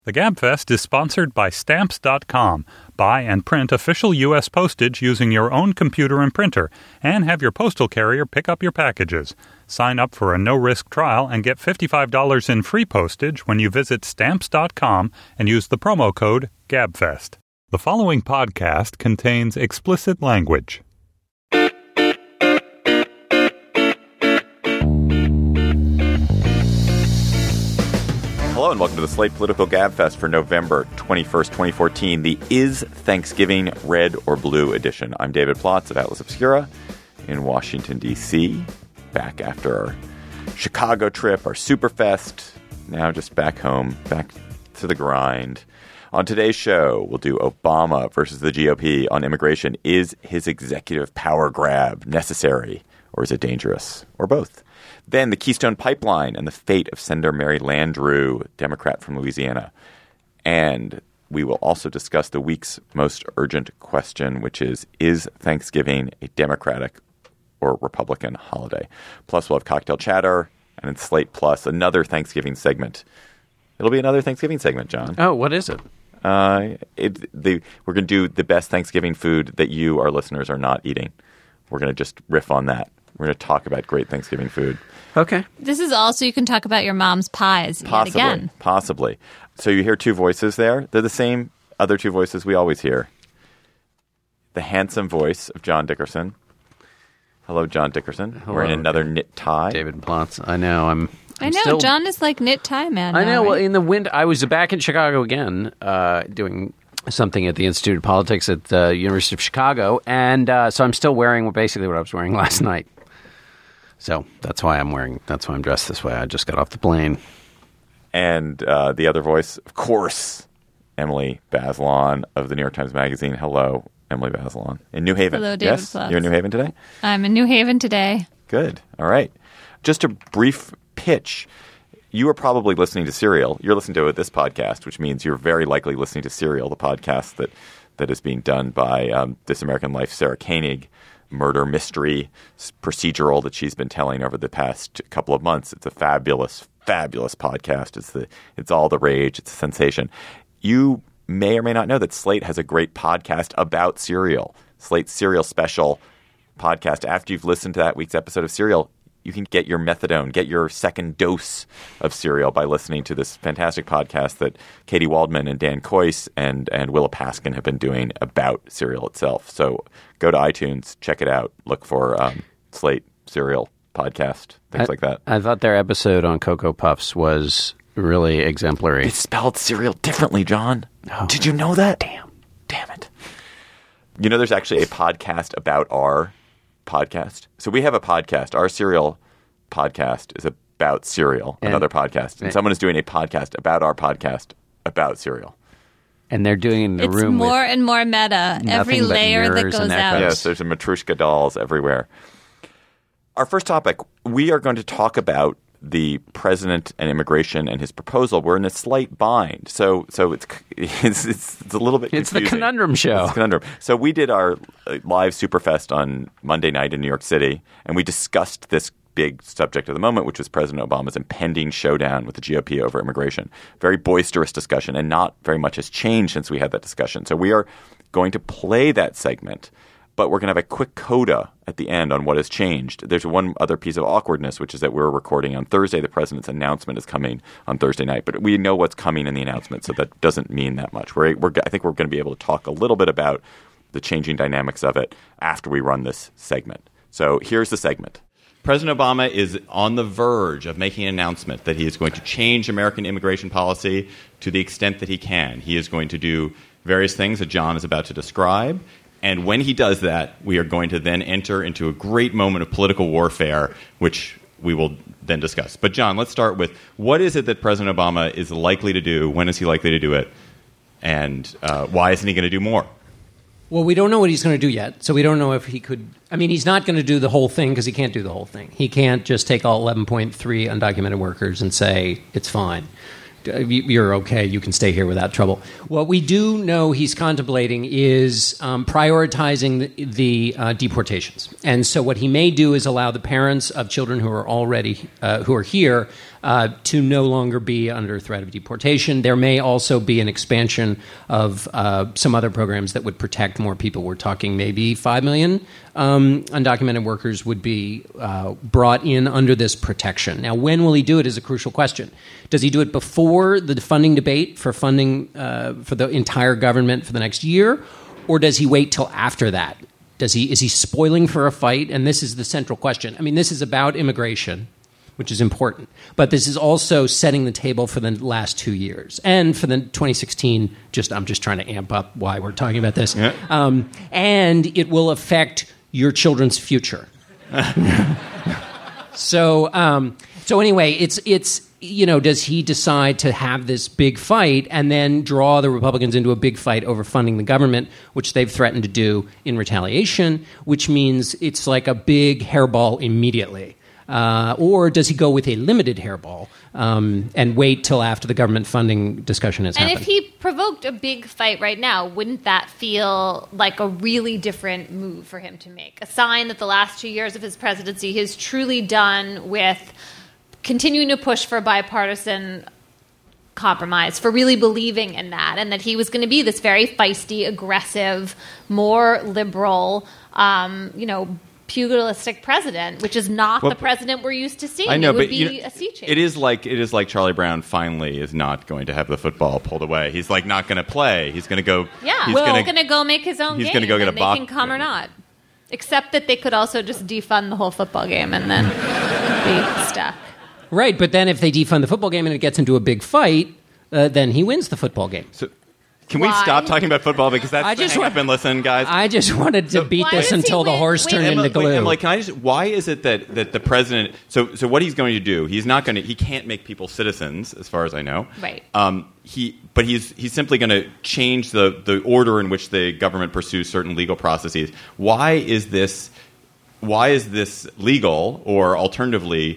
The GabFest is sponsored by Stamps.com. Buy and print official U.S. postage using your own computer and printer, and have your postal carrier pick up your packages. Sign up for a no-risk trial and get $55 in free postage when you visit Stamps.com and use the promo code GABFEST. The following podcast contains explicit language. Hello and welcome to the Slate Political Gabfest for November 21st, 2014, the Is Thanksgiving Red or Blue edition. I'm David Plotz of Atlas Obscura in Washington, D.C., back after our Chicago trip, our Superfest, now just back home, back to the grind. On today's show, we'll do Obama versus the GOP on immigration. Is his executive power grab necessary, or is it dangerous, or both? Then the Keystone Pipeline and the fate of Senator Mary Landrieu, Democrat from Louisiana. And we will also discuss the week's most urgent question, which is Thanksgiving a Democratic or Republican holiday? Plus, we'll have cocktail chatter, and in Slate Plus, another Thanksgiving segment. It'll be another Thanksgiving segment, John. Oh, what is it? We're going to do the best Thanksgiving food that you, our listeners, are not eating. We're going to just riff on that. We're going to talk about great Thanksgiving food. Okay. This is also you can talk about your mom's pies yet again. Possibly. So you hear two voices there. They're the same other two voices we always hear. The handsome voice of John Dickerson. Hello, John Dickerson. Hello. Wearing another knit tie. David Plotz. I know. I know. John is like knit tie man. I know. Right? Well, in the winter, I was back in Chicago again, doing something at the Institute of Politics at the University of Chicago, and so I'm still wearing basically what I was wearing last night. So that's why I'm dressed this way. I just got off the plane. And the other voice, of course, Emily Bazelon of the New York Times Magazine. Hello, Emily Bazelon. In New Haven. Hello, David Yes? Plotz. You're in New Haven today? I'm in New Haven today. Good. All right. Just a brief pitch. You are probably listening to Serial. You're listening to this podcast, which means you're very likely listening to Serial, the podcast that is being done by This American Life, Sarah Koenig, murder mystery procedural that she's been telling over the past couple of months. It's a fabulous, fabulous podcast. It's all the rage. It's a sensation. You may or may not know that Slate has a great podcast about Serial. Slate's Serial Special podcast. After you've listened to that week's episode of Serial, you can get your methadone, get your second dose of Serial by listening to this fantastic podcast that Katie Waldman and Dan Kois and Willa Paskin have been doing about Serial itself. So go to iTunes, check it out, look for Slate Serial podcast, things like that. I thought their episode on Cocoa Puffs was really exemplary. They spelled cereal differently, John. Oh. Did you know that? Damn it. You know, there's actually a podcast about our podcast. So we have a podcast. Our Serial podcast is about Serial, another podcast. And someone is doing a podcast about our podcast about Serial. And they're doing in the It's room more and more meta. Every but layer that mirrors goes and out. echoes. Yes, there's a Matryoshka dolls everywhere. Our first topic, we are going to talk about the president and immigration and his proposal. We're in a slight bind. So it's a little bit confusing. It's the conundrum show. It's a conundrum. So we did our live Superfest on Monday night in New York City, and we discussed this big subject of the moment, which was President Obama's impending showdown with the GOP over immigration. Very boisterous discussion, and not very much has changed since we had that discussion. So we are going to play that segment, but we're going to have a quick coda at the end on what has changed. There's one other piece of awkwardness, which is that we're recording on Thursday. The president's announcement is coming on Thursday night, but we know what's coming in the announcement, so that doesn't mean that much. I think we're going to be able to talk a little bit about the changing dynamics of it after we run this segment. So here's the segment. President Obama is on the verge of making an announcement that he is going to change American immigration policy to the extent that he can. He is going to do various things that John is about to describe. And when he does that, we are going to then enter into a great moment of political warfare, which we will then discuss. But, John, let's start with what is it that President Obama is likely to do? When is he likely to do it? And why isn't he going to do more? Well, we don't know what he's going to do yet, so we don't know if he could. I mean, he's not going to do the whole thing because he can't do the whole thing. He can't just take all 11.3 undocumented workers and say, it's fine. You're okay. You can stay here without trouble. What we do know he's contemplating is prioritizing the deportations. And so what he may do is allow the parents of children who are already who are here to no longer be under threat of deportation. There may also be an expansion of some other programs that would protect more people. We're talking maybe 5 million undocumented workers would be brought in under this protection. Now, when will he do it is a crucial question. Does he do it before the funding debate for funding for the entire government for the next year, or does he wait till after that? Is he spoiling for a fight? And this is the central question. I mean, this is about immigration, which is important, but this is also setting the table for the last 2 years and for the 2016. I'm just trying to amp up why we're talking about this, and it will affect your children's future. So anyway, it's does he decide to have this big fight and then draw the Republicans into a big fight over funding the government, which they've threatened to do in retaliation, which means it's like a big hairball immediately? Or does he go with a limited hairball and wait till after the government funding discussion has happened? And if he provoked a big fight right now, wouldn't that feel like a really different move for him to make? A sign that the last 2 years of his presidency has truly done with continuing to push for bipartisan compromise, for really believing in that, and that he was going to be this very feisty, aggressive, more liberal, pugilistic president, which is not the president we're used to seeing. I know, it would but be a sea change. It is like Charlie Brown finally is not going to have the football pulled away. He's like not going to play. He's going to go. Yeah, he's going to go make his own game. He's going to go get a box. They can come or not. Except that they could also just defund the whole football game and then be stuck. Right, but then if they defund the football game and it gets into a big fight, then he wins the football game. So, can we stop talking about football because that's the hang up and listen, guys? I just wanted to beat this until the horse turned into glue. Emily, why is it that the president? So what he's going to do? He's not going to. He can't make people citizens, as far as I know. Right. He's simply going to change the order in which the government pursues certain legal processes. Why is this legal, or alternatively?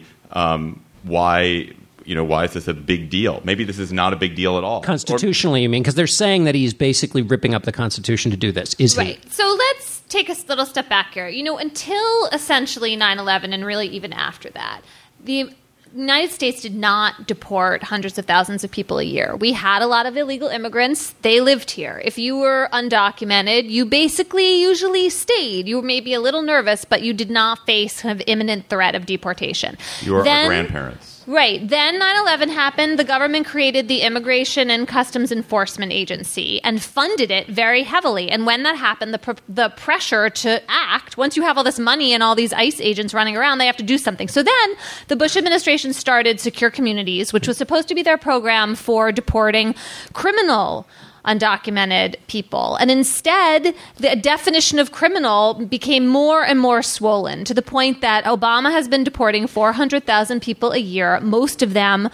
Why is this a big deal? Maybe this is not a big deal at all. Constitutionally, you mean? Because they're saying that he's basically ripping up the Constitution to do this. Is he? Right. So let's take a little step back here. Until essentially 9/11 and really even after that, the United States did not deport hundreds of thousands of people a year. We had a lot of illegal immigrants. They lived here. If you were undocumented, you basically usually stayed. You were maybe a little nervous, but you did not face kind of imminent threat of deportation. You were our grandparents. Right. Then 9/11 happened. The government created the Immigration and Customs Enforcement Agency and funded it very heavily. And when that happened, the pressure to act, once you have all this money and all these ICE agents running around, they have to do something. So then the Bush administration started Secure Communities, which was supposed to be their program for deporting criminal undocumented people. And instead, the definition of criminal became more and more swollen to the point that Obama has been deporting 400,000 people a year. Most of them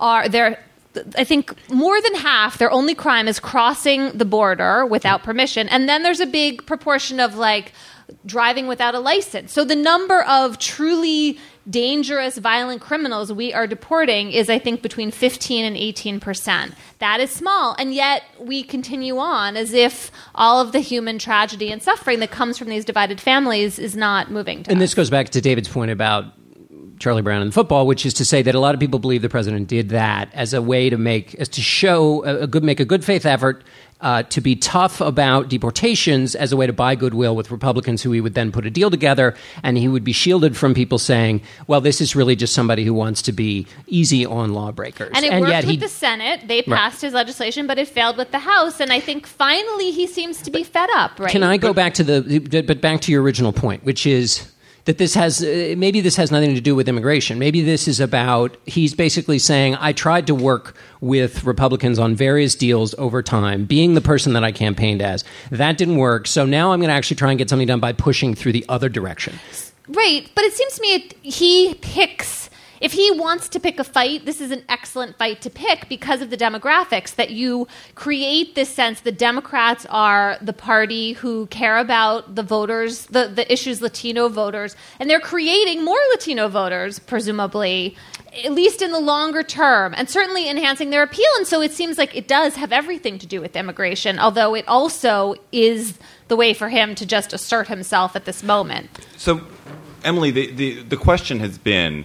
I think more than half, their only crime is crossing the border without permission. And then there's a big proportion of driving without a license. So the number of truly dangerous, violent criminals we are deporting is, I think, between 15 and 18%. That is small, and yet we continue on as if all of the human tragedy and suffering that comes from these divided families is not moving to us. This goes back to David's point about Charlie Brown and football, which is to say that a lot of people believe the president did that as a way to make a good faith effort to be tough about deportations as a way to buy goodwill with Republicans who he would then put a deal together, and he would be shielded from people saying, well, this is really just somebody who wants to be easy on lawbreakers. And it worked with the Senate. They passed his legislation, but it failed with the House, and I think finally he seems to be fed up. Right? Can I go back to back to your original point, which is that this has nothing to do with immigration. Maybe this is about, he's basically saying, I tried to work with Republicans on various deals over time, being the person that I campaigned as. That didn't work, so now I'm going to actually try and get something done by pushing through the other direction. Right, but it seems to me he picks... If he wants to pick a fight, this is an excellent fight to pick because of the demographics, that you create this sense that Democrats are the party who care about the voters, the issues Latino voters, and they're creating more Latino voters, presumably, at least in the longer term, and certainly enhancing their appeal. And so it seems like it does have everything to do with immigration, although it also is the way for him to just assert himself at this moment. So, Emily, the question has been...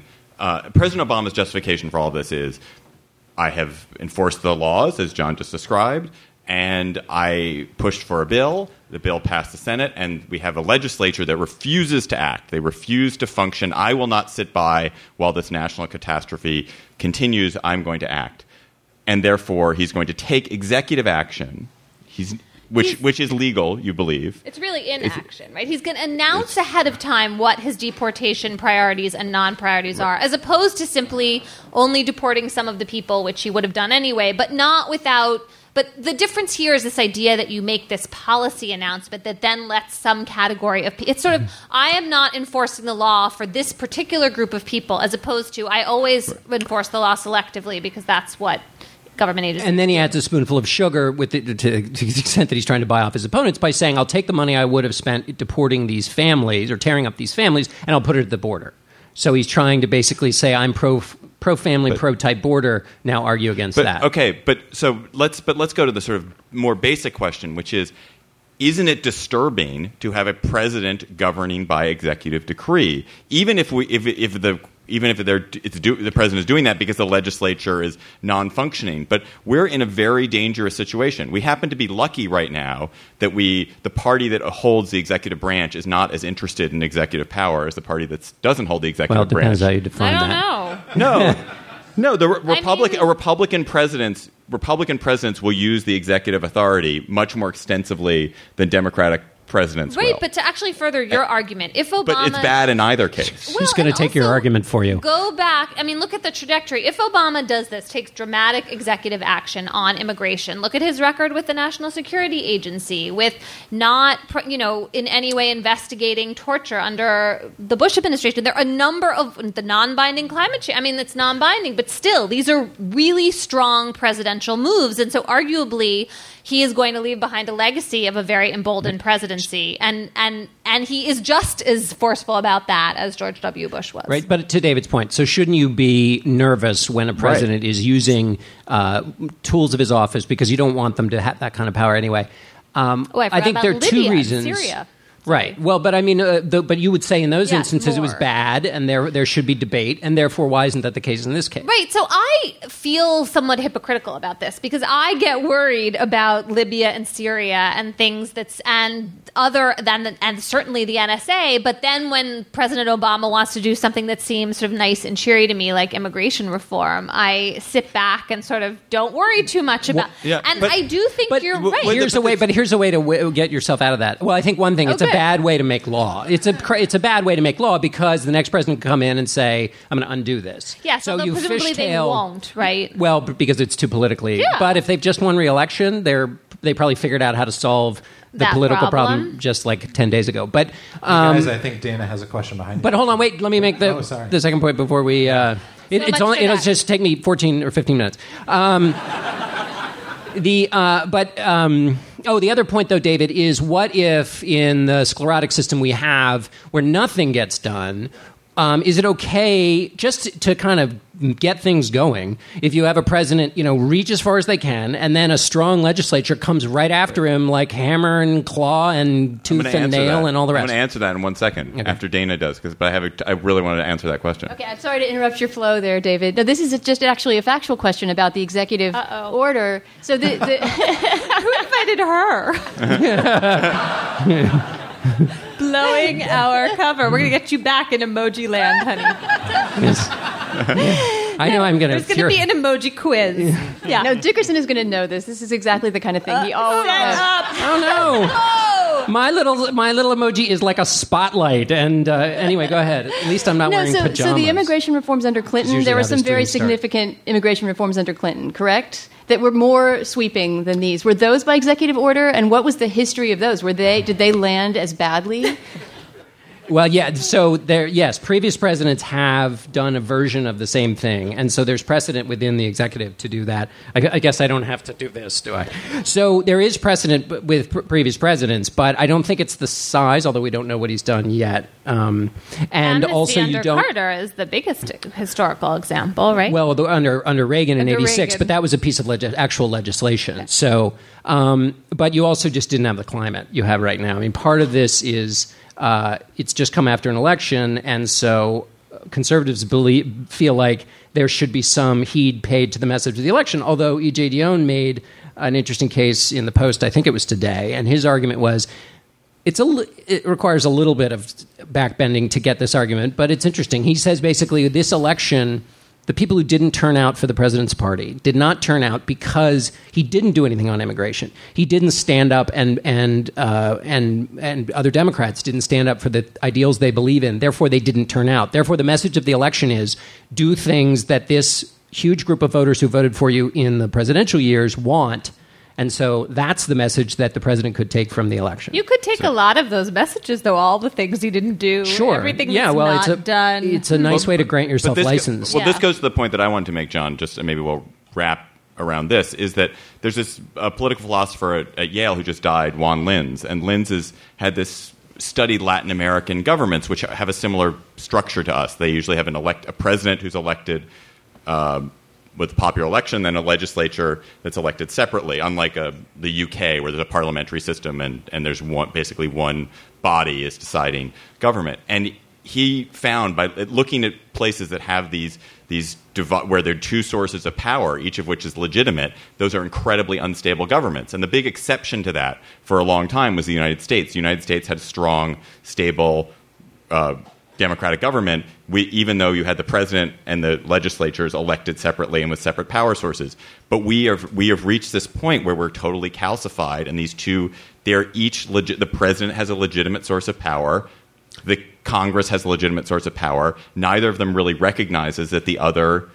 President Obama's justification for all of this is, I have enforced the laws, as John just described, and I pushed for a bill. The bill passed the Senate, and we have a legislature that refuses to act. They refuse to function. I will not sit by while this national catastrophe continues. I'm going to act. And therefore, he's going to take executive action, which is legal, you believe. It's really inaction, right? He's going to announce ahead of time what his deportation priorities and non-priorities are, as opposed to simply only deporting some of the people, which he would have done anyway, but not without... But the difference here is this idea that you make this policy announcement that then lets some category of people... It's sort of, I am not enforcing the law for this particular group of people, as opposed to, I always enforce the law selectively because that's what government agencies... And then he adds a spoonful of sugar to the extent that he's trying to buy off his opponents by saying, I'll take the money I would have spent deporting these families or tearing up these families, and I'll put it at the border. So he's trying to basically say, I'm pro-family, pro-type border, now argue against that. Okay, but let's go to the sort of more basic question, which is, isn't it disturbing to have a president governing by executive decree, even if the president is doing that because the legislature is non-functioning? But we're in a very dangerous situation. We happen to be lucky right now that the party that holds the executive branch is not as interested in executive power as the party that doesn't hold the executive branch. Well, it depends how you define that. I don't know. No. Republican presidents will use the executive authority much more extensively than Democratic presidents will. Right, but to actually further your argument, if Obama... But it's bad in either case. Well, Who's going to take your argument for you? Go back. I mean, look at the trajectory. If Obama does this, takes dramatic executive action on immigration, look at his record with the National Security Agency, with not, in any way investigating torture under the Bush administration. There are a number of the non-binding climate change. I mean, it's non-binding, but still, these are really strong presidential moves. And so arguably, he is going to leave behind a legacy of a very emboldened presidency. And he is just as forceful about that as George W. Bush was. Right, but to David's point, so shouldn't you be nervous when a president is using tools of his office because you don't want them to have that kind of power anyway? I think there are two reasons. Syria. Right. Well, but I mean, but you would say in those instances more. It was bad, and there should be debate, and therefore, why isn't that the case in this case? Right. So I feel somewhat hypocritical about this because I get worried about Libya and Syria and things and certainly the NSA. But then when President Obama wants to do something that seems sort of nice and cheery to me, like immigration reform, I sit back and sort of don't worry too much about. I do think you're right. Here's a way to get yourself out of that. Well, I think one thing it's a bad way to make law. It's a bad way to make law because the next president can come in and say, "I'm going to undo this." Yeah, so you presumably they won't, right? Well, because it's too politically. Yeah. But if they've just won re-election, they probably figured out how to solve the political problem just like 10 days ago. But guys, I think Dana has a question behind you. But hold on, wait. Let me make the second point before we. It'll just take me 14 or 15 minutes. The other point, though, David, is what if in the sclerotic system we have where nothing gets done, is it okay just to kind of get things going if you have a president, reach as far as they can, and then a strong legislature comes right after him like hammer and claw and tooth and nail and all the rest? I'm going to answer that in 1 second after Dana does, but I really wanted to answer that question. Okay, I'm sorry to interrupt your flow there, David. No, this is just actually a factual question about the executive order. So who invited her? Blowing our cover. We're going to get you back in emoji land, honey. Yes. I know I'm going to... There's going to be an emoji quiz. Yeah. No, Dickerson is going to know this. This is exactly the kind of thing he always does. Oh, no. My little emoji is like a spotlight. And anyway, go ahead. At least I'm not wearing pajamas. So the immigration reforms under Clinton, there were some very significant immigration reforms under Clinton, correct? That were more sweeping than these. Were those by executive order? And what was the history of those? Did they land as badly? Well, yeah. So previous presidents have done a version of the same thing, and so there's precedent within the executive to do that. I guess I don't have to do this, do I? So there is precedent with previous presidents, but I don't think it's the size. Although we don't know what he's done yet, and also you don't. Carter is the biggest historical example, right? Well, under Reagan in '86, but that was a piece of actual legislation. Okay. So, but you also just didn't have the climate you have right now. I mean, part of this is. It's just come after an election, and so conservatives feel like there should be some heed paid to the message of the election. Although E.J. Dionne made an interesting case in the Post, I think it was today, and his argument was it requires a little bit of backbending to get this argument, but it's interesting. He says basically this election, the people who didn't turn out for the president's party did not turn out because he didn't do anything on immigration. He didn't stand up, and other Democrats didn't stand up for the ideals they believe in. Therefore, they didn't turn out. Therefore, the message of the election is do things that this huge group of voters who voted for you in the presidential years want. And so that's the message that the president could take from the election. You could take a lot of those messages, though, all the things he didn't do, sure. Everything that's not done. It's a nice way to grant yourself license. This goes to the point that I wanted to make, John, just and maybe we'll wrap around this, is that there's this political philosopher at Yale who just died, Juan Linz, and Linz had this studied Latin American governments, which have a similar structure to us. They usually have a president who's elected with popular election, then a legislature that's elected separately, unlike the UK, where there's a parliamentary system and there's basically one body is deciding government. And he found, by looking at places that have these where there are two sources of power, each of which is legitimate, those are incredibly unstable governments. And the big exception to that for a long time was the United States. The United States had a strong, stable democratic government, even though you had the president and the legislatures elected separately and with separate power sources. But we have reached this point where we're totally calcified, and these two, they're each the president has a legitimate source of power, the Congress has a legitimate source of power. Neither of them really recognizes that the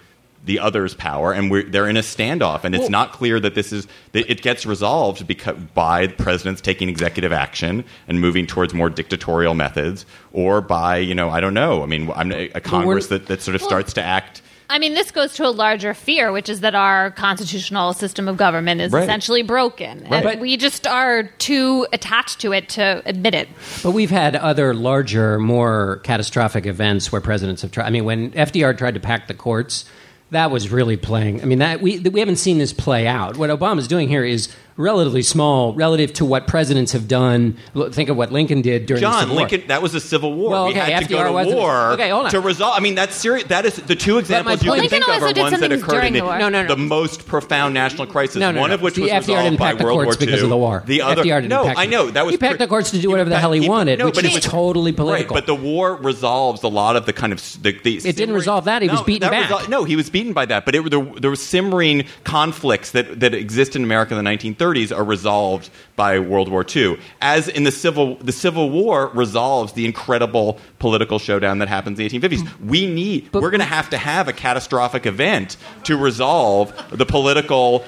other's power, and they're in a standoff, and it's not clear that it gets resolved by the presidents taking executive action and moving towards more dictatorial methods, or by I don't know. I mean, a Congress that sort of starts to act. I mean, this goes to a larger fear, which is that our constitutional system of government is essentially broken. Right. And we just are too attached to it to admit it. But we've had other larger, more catastrophic events where presidents have tried. I mean, when FDR tried to pack the courts, that was really playing. I mean, we haven't seen this play out. What Obama's doing here is relatively small relative to what presidents have done. Think of what Lincoln did during the Civil War. Lincoln, that was a civil war. Well, we had to go to war to resolve. I mean, that's serious. That is the two examples you can think of are ones that occurred in the most profound national crisis. One of which was resolved by World War II because of the war. The other, I know that was he packed the courts to do whatever the hell he wanted, which is totally political. Right, but the war resolves a lot of the kind of it didn't resolve that. He was beaten back. No, he was beaten by that. But there were simmering conflicts that exist in America in the 1930s are resolved by World War II, as in the Civil War resolves the incredible political showdown that happens in the 1850s. We're going to have a catastrophic event to resolve the political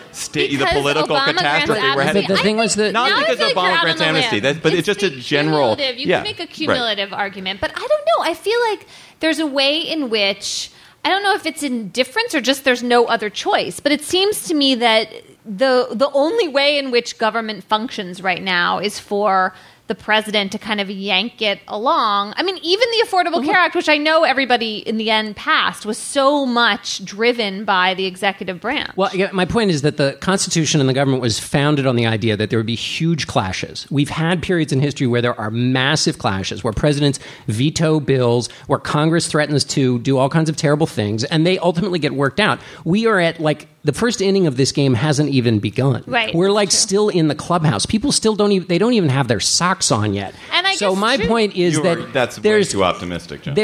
catastrophe we're headed. The thing was that not because Obama grants amnesty, but it's just a general. You can make a cumulative argument, but I don't know. I feel like there's a way in which, I don't know if it's indifference or just there's no other choice, but it seems to me that the only way in which government functions right now is for the president to kind of yank it along. I mean, even the Affordable Care Act, which I know everybody in the end passed, was so much driven by the executive branch. Well, my point is that the Constitution and the government was founded on the idea that there would be huge clashes. We've had periods in history where there are massive clashes, where presidents veto bills, where Congress threatens to do all kinds of terrible things, and they ultimately get worked out. We are at, the first inning of this game hasn't even begun. Right. We're still in the clubhouse. People still don't even have their socks on yet. And I so guess my point is that's way too optimistic, John.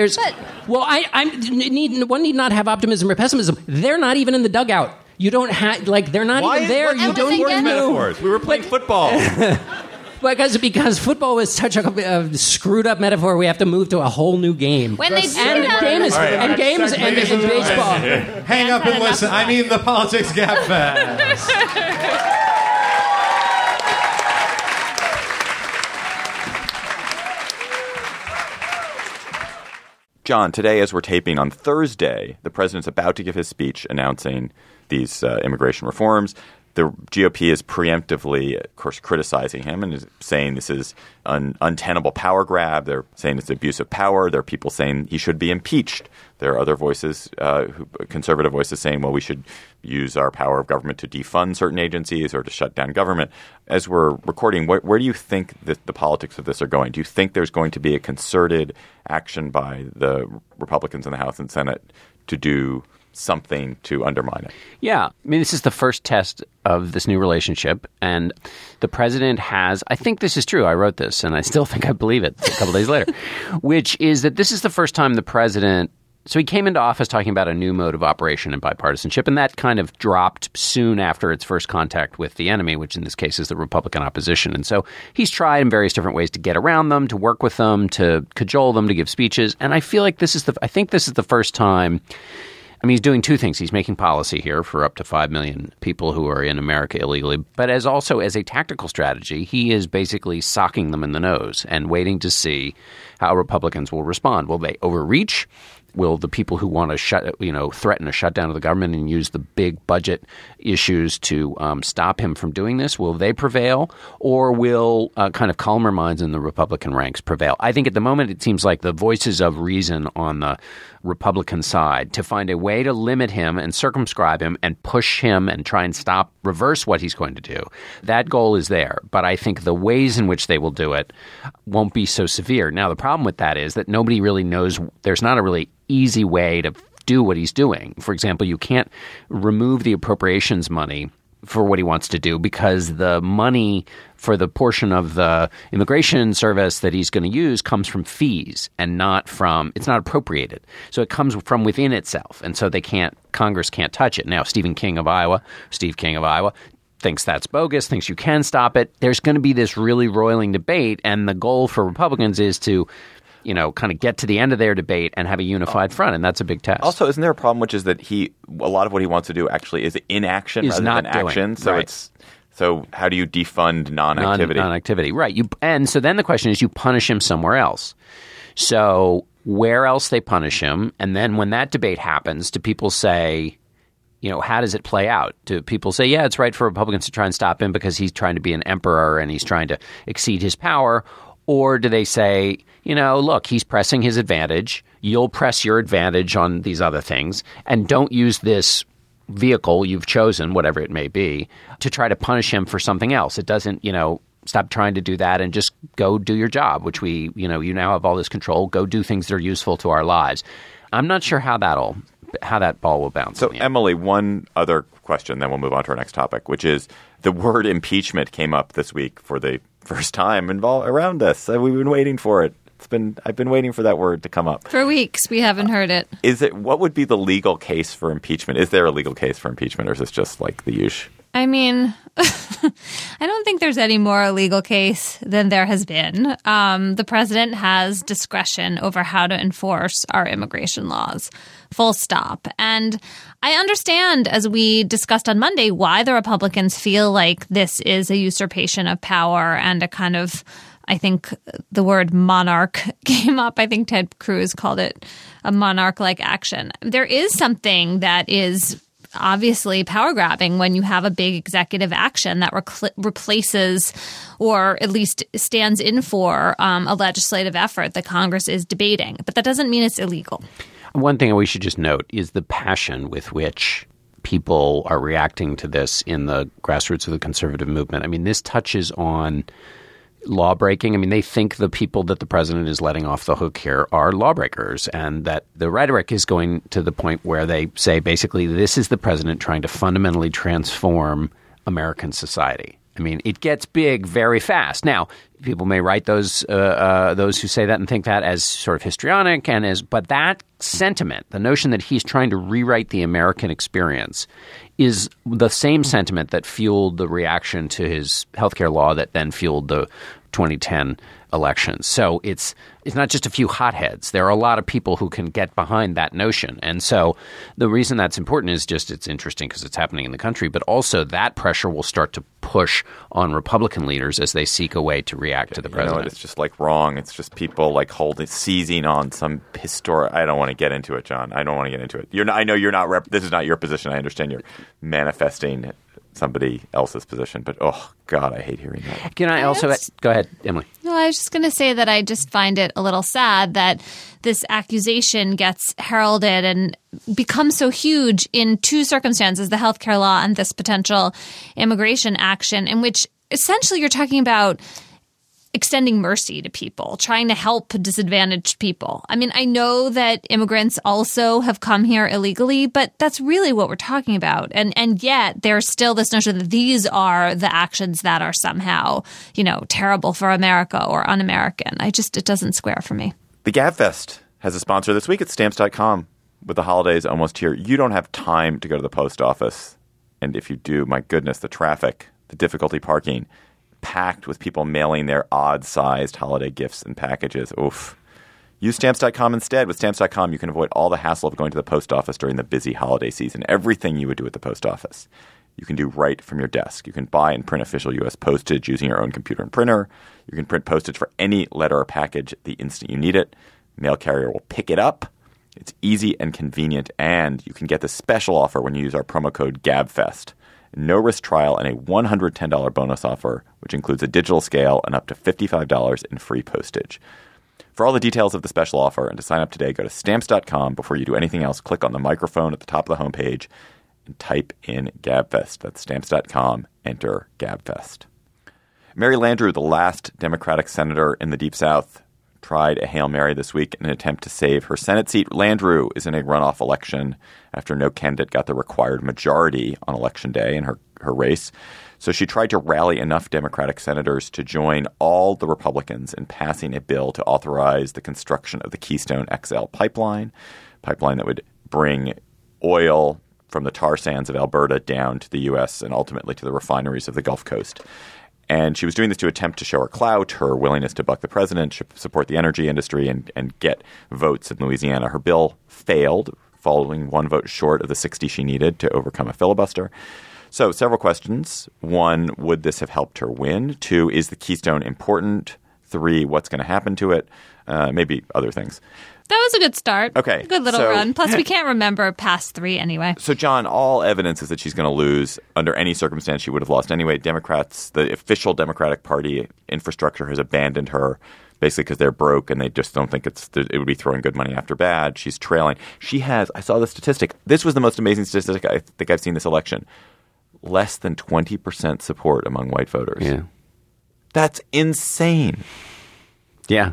One need not have optimism or pessimism. They're not even in the dugout. You don't have they're not even there. You don't even know. Metaphors? We were playing football. Because football is such a screwed up metaphor, we have to move to a whole new game. When they and games and baseball. Hang up and listen. I mean the Politics Gap Fest. John, today as we're taping on Thursday, the president's about to give his speech announcing these immigration reforms. the GOP is preemptively, of course, criticizing him and is saying this is an untenable power grab. They're saying it's abuse of power. There are people saying he should be impeached. There are other voices, conservative voices, saying, well, we should use our power of government to defund certain agencies or to shut down government. As we're recording, where do you think that the politics of this are going? Do you think there's going to be a concerted action by the Republicans in the House and Senate to do something to undermine it? Yeah. I mean, this is the first test of this new relationship. And the president has, I think this is true. I wrote this and I still think I believe it a couple days later, which is that this is the first time the president. So he came into office talking about a new mode of operation and bipartisanship, and that kind of dropped soon after its first contact with the enemy, which in this case is the Republican opposition. And so he's tried in various different ways to get around them, to work with them, to cajole them, to give speeches. And I feel like this is the first time. I mean, he's doing two things. He's making policy here for up to 5 million people who are in America illegally. But as a tactical strategy, he is basically socking them in the nose and waiting to see how Republicans will respond. Will they overreach? Will the people who want to threaten a shutdown of the government and use the big budget issues to stop him from doing this, will they prevail? Or will kind of calmer minds in the Republican ranks prevail? I think at the moment it seems like the voices of reason on the Republican side to find a way to limit him and circumscribe him and push him and try and reverse what he's going to do. That goal is there. But I think the ways in which they will do it won't be so severe. Now, the problem with that is that nobody really knows. There's not a really easy way to do what he's doing. For example, you can't remove the appropriations money for what he wants to do because the money for the portion of the immigration service that he's going to use comes from fees and it's not appropriated. So it comes from within itself. And so Congress can't touch it. Now, Steve King of Iowa thinks that's bogus, thinks you can stop it. There's going to be this really roiling debate. And the goal for Republicans is to kind of get to the end of their debate and have a unified front, and that's a big test. Also, isn't there a problem, which is that a lot of what he wants to do actually is inaction rather than action? So right. So how do you defund non-activity? Non-activity, right. And so then the question is you punish him somewhere else. So where else they punish him, and then when that debate happens, do people say, how does it play out? Do people say, yeah, it's right for Republicans to try and stop him because he's trying to be an emperor and he's trying to exceed his power? Or do they say, look, he's pressing his advantage. You'll press your advantage on these other things and don't use this vehicle you've chosen, whatever it may be, to try to punish him for something else. It doesn't, stop trying to do that and just go do your job, which you now have all this control. Go do things that are useful to our lives. I'm not sure how that ball will bounce. So, Emily, one other question, then we'll move on to our next topic, which is the word impeachment came up this week for the first time around this. We've been waiting for it. I've been waiting for that word to come up. For weeks, we haven't heard it. What would be the legal case for impeachment? Is there a legal case for impeachment, or is this just like the usual? I mean, I don't think there's any more a legal case than there has been. The president has discretion over how to enforce our immigration laws. Full stop. And I understand, as we discussed on Monday, why the Republicans feel like this is a usurpation of power and a kind of, I think the word monarch came up. I think Ted Cruz called it a monarch-like action. There is something that is obviously power grabbing when you have a big executive action that replaces or at least stands in for a legislative effort that Congress is debating. But that doesn't mean it's illegal. One thing we should just note is the passion with which people are reacting to this in the grassroots of the conservative movement. I mean, this touches on lawbreaking. I mean, they think the people that the president is letting off the hook here are lawbreakers, and that the rhetoric is going to the point where they say basically this is the president trying to fundamentally transform American society. I mean, it gets big very fast. Now, people may write those who say that and think that as sort of histrionic, but that sentiment, the notion that he's trying to rewrite the American experience, is the same sentiment that fueled the reaction to his healthcare law that then fueled the 2010 elections. So it's not just a few hotheads. There are a lot of people who can get behind that notion. And so the reason that's important is just it's interesting because it's happening in the country, but also that pressure will start to push on Republican leaders as they seek a way to react to the president. It's just like wrong. It's just people like seizing on some historic. I don't want to get into it, John. I don't want to get into it. I know you're not. This is not your position. I understand you're manifesting somebody else's position, but oh God, I hate hearing that. Can I also go ahead, Emily? No, I was just going to say that I just find it a little sad that this accusation gets heralded and becomes so huge in two circumstances, the healthcare law and this potential immigration action, in which essentially you're talking about extending mercy to people, trying to help disadvantaged people. I mean, I know that immigrants also have come here illegally, but that's really what we're talking about. And yet there's still this notion that these are the actions that are somehow, terrible for America or un-American. It doesn't square for me. The GabFest has a sponsor this week. It's Stamps.com. With the holidays almost here, you don't have time to go to the post office. And if you do, my goodness, the traffic, the difficulty parking, packed with people mailing their odd-sized holiday gifts and packages. Oof. Use Stamps.com instead. With Stamps.com, you can avoid all the hassle of going to the post office during the busy holiday season. Everything you would do at the post office, you can do right from your desk. You can buy and print official U.S. postage using your own computer and printer. You can print postage for any letter or package the instant you need it. Mail carrier will pick it up. It's easy and convenient, and you can get the special offer when you use our promo code GABFEST. No-risk trial and a $110 bonus offer, which includes a digital scale and up to $55 in free postage. For all the details of the special offer and to sign up today, go to Stamps.com. Before you do anything else, click on the microphone at the top of the homepage and type in GabFest. That's Stamps.com. Enter GabFest. Mary Landrieu, the last Democratic senator in the Deep South, tried a Hail Mary this week in an attempt to save her Senate seat. Landrieu is in a runoff election after no candidate got the required majority on Election Day in her race. So she tried to rally enough Democratic senators to join all the Republicans in passing a bill to authorize the construction of the Keystone XL pipeline that would bring oil from the tar sands of Alberta down to the U.S. and ultimately to the refineries of the Gulf Coast. And she was doing this to attempt to show her clout, her willingness to buck the president, support the energy industry, and get votes in Louisiana. Her bill failed, falling one vote short of the 60 she needed to overcome a filibuster. So several questions. 1, would this have helped her win? 2, is the Keystone important? 3, what's going to happen to it? Maybe other things. That was a good start. Okay. Good little run. Plus, we can't remember past 3 anyway. So, John, all evidence is that she's going to lose. Under any circumstance, she would have lost anyway. Democrats, the official Democratic Party infrastructure has abandoned her basically because they're broke and they just don't think it would be throwing good money after bad. She's trailing. She has, I saw the statistic. This was the most amazing statistic I think I've seen this election. Less than 20% support among white voters. Yeah. That's insane. Yeah.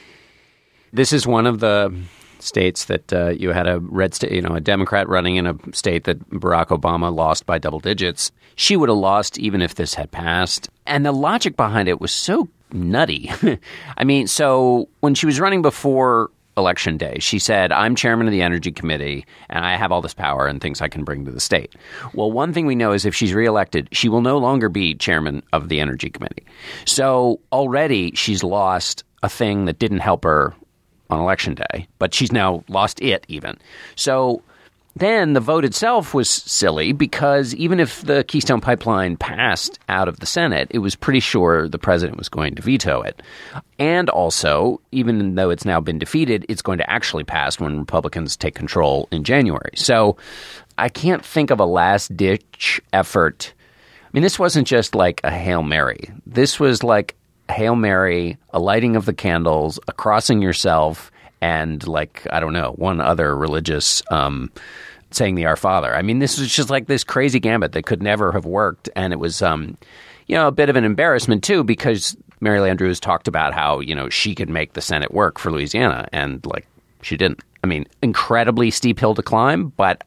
This is one of the states that you had a red state, a Democrat running in a state that Barack Obama lost by double digits. She would have lost even if this had passed. And the logic behind it was so nutty. I mean, so when she was running before Election Day, she said, I'm chairman of the Energy Committee and I have all this power and things I can bring to the state. Well, one thing we know is if she's reelected, she will no longer be chairman of the Energy Committee. So already she's lost a thing that didn't help her on Election Day, but she's now lost it even. So then the vote itself was silly because even if the Keystone Pipeline passed out of the Senate, it was pretty sure the president was going to veto it. And also, even though it's now been defeated, it's going to actually pass when Republicans take control in January. So I can't think of a last-ditch effort. I mean, this wasn't just like a Hail Mary. This was like Hail Mary, a lighting of the candles, a crossing yourself, and one other religious saying the Our Father. I mean, this was just like this crazy gambit that could never have worked. And it was, a bit of an embarrassment, too, because Mary Landrieu has talked about how, she could make the Senate work for Louisiana. And, she didn't. I mean, incredibly steep hill to climb, but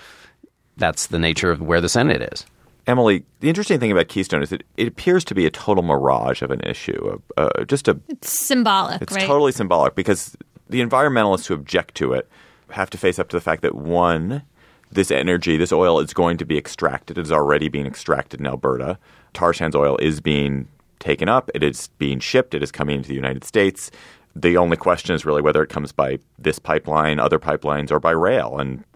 that's the nature of where the Senate is. Emily, the interesting thing about Keystone is that it appears to be a total mirage of an issue. It's symbolic, right? It's totally symbolic because the environmentalists who object to it have to face up to the fact that, one, this oil is going to be extracted. It is already being extracted in Alberta. Tar sands oil is being taken up. It is being shipped. It is coming into the United States. The only question is really whether it comes by this pipeline, other pipelines, or by rail. And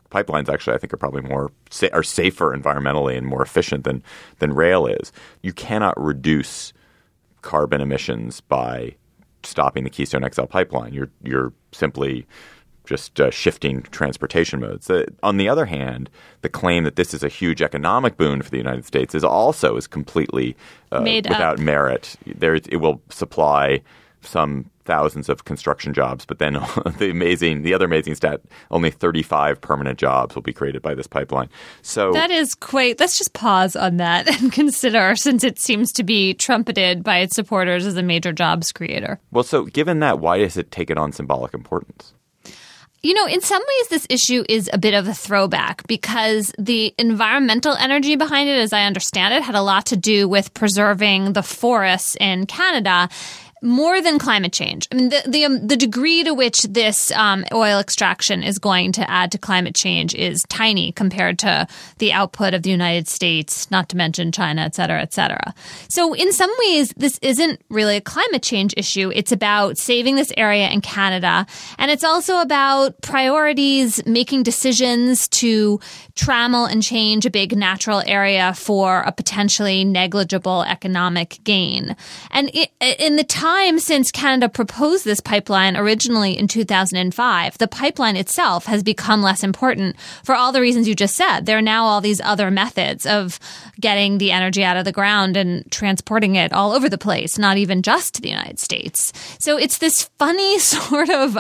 pipelines actually, I think, are probably are safer environmentally and more efficient than rail is. You cannot reduce carbon emissions by stopping the Keystone XL pipeline. You're simply just shifting transportation modes. On the other hand, the claim that this is a huge economic boon for the United States is completely without merit. It will supply some thousands of construction jobs, but then the other amazing stat, only 35 permanent jobs will be created by this pipeline. So that is quite. Let's just pause on that and consider, since it seems to be trumpeted by its supporters as a major jobs creator. Well, so given that, why does it take it on symbolic importance? In some ways, this issue is a bit of a throwback because the environmental energy behind it, as I understand it, had a lot to do with preserving the forests in Canada more than climate change. I mean, the degree to which this oil extraction is going to add to climate change is tiny compared to the output of the United States, not to mention China, et cetera, et cetera. So in some ways, this isn't really a climate change issue. It's about saving this area in Canada. And it's also about priorities, making decisions to trammel and change a big natural area for a potentially negligible economic gain. And in the time since Canada proposed this pipeline originally in 2005, the pipeline itself has become less important for all the reasons you just said. There are now all these other methods of getting the energy out of the ground and transporting it all over the place, not even just to the United States. So it's this funny sort of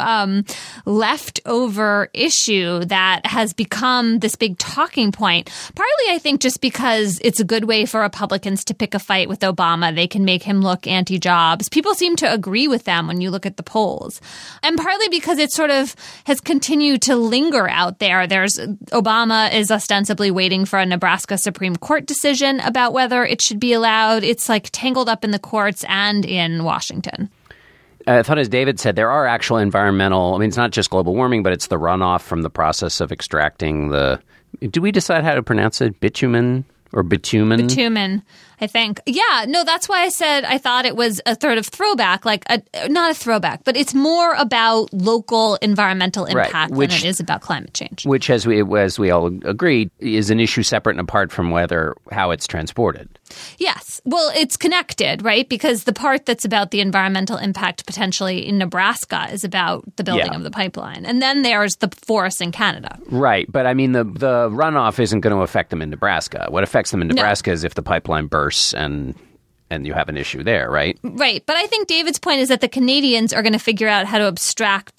leftover issue that has become this big talking point, partly I think just because it's a good way for Republicans to pick a fight with Obama. They can make him look anti-jobs. People seem to agree with them when you look at the polls. And partly because it sort of has continued to linger out there. Obama is ostensibly waiting for a Nebraska Supreme Court decision about whether it should be allowed. It's like tangled up in the courts and in Washington. I thought, as David said, there are actual environmental, I mean, it's not just global warming, but it's the runoff from the process of extracting do we decide how to pronounce it? Bitumen or bitumen? Bitumen, I think. Yeah, no, that's why I said I thought it was a sort of throwback, not a throwback, but it's more about local environmental impact than it is about climate change. Which, as we all agreed, is an issue separate and apart from how it's transported. Yes. Well, it's connected, right? Because the part that's about the environmental impact potentially in Nebraska is about the building of the pipeline. And then there's the forests in Canada. Right. But I mean, the runoff isn't going to affect them in Nebraska. What affects them in Nebraska is if the pipeline bursts and you have an issue there, right? Right. But I think David's point is that the Canadians are going to figure out how to extract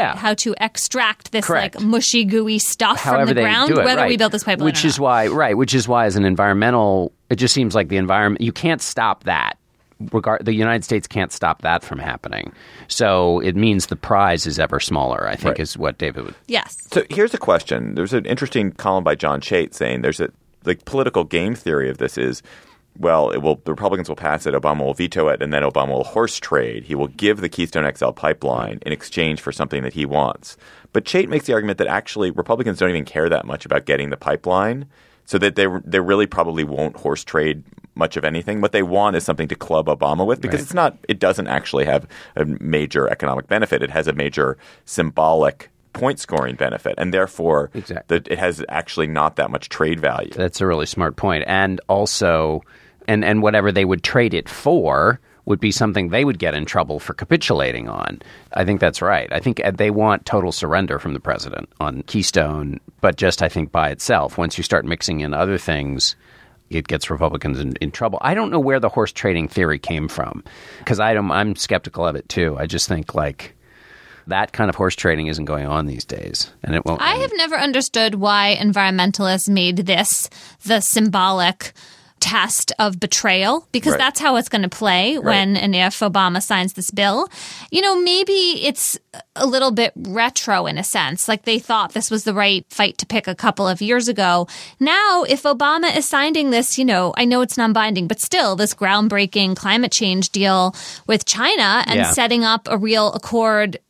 this like mushy, gooey stuff from the ground, whether we build this pipeline Which is why, as an environmental, it just seems like the environment, you can't stop that. The United States can't stop that from happening. So it means the prize is ever smaller, I think, is what David would... Yes. So here's a question. There's an interesting column by John Chait saying the political game theory of this is, the Republicans will pass it, Obama will veto it, and then Obama will horse trade. He will give the Keystone XL pipeline in exchange for something that he wants. But Chait makes the argument that actually Republicans don't even care that much about getting the pipeline, so that they really probably won't horse trade much of anything. What they want is something to club Obama with, because it doesn't actually have a major economic benefit. It has a major symbolic point-scoring benefit, and therefore it has actually not that much trade value. That's a really smart point. And also, and whatever they would trade it for would be something they would get in trouble for capitulating on. I think that's right. I think they want total surrender from the president on Keystone, but just, I think, by itself. Once you start mixing in other things, it gets Republicans in trouble. I don't know where the horse trading theory came from, because I'm skeptical of it, too. I just think, that kind of horse trading isn't going on these days, and it won't. I have never understood why environmentalists made this the symbolic test of betrayal, because that's how it's going to play when and if Obama signs this bill. Maybe it's a little bit retro in a sense. Like they thought this was the right fight to pick a couple of years ago. Now, if Obama is signing this, I know it's non-binding, but still this groundbreaking climate change deal with China and setting up a real accord